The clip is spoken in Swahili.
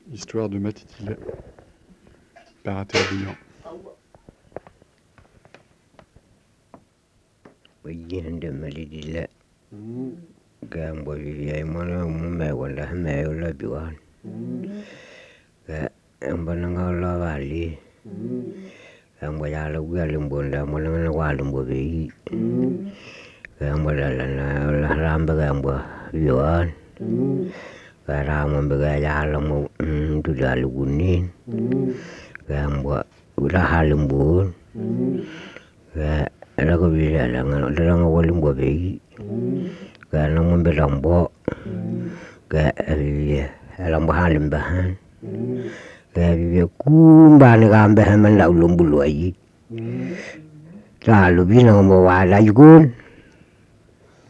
Histoire de Matitillet par intervenant. Wajihande malidile gambo vivia imwana mume wala hame wala biwan mbana ngala wali gambo yala wali mbonda mwana wali mbobe gambo la ramba gambo biwan garama mbaga yala mo tudal gunin gambo ula halimbun Alago bila lang waling bobe ga nang belambo ga alam bahalim bahan ga kumba ni gambe man la ulombulu ayi talu bina mo wala yugun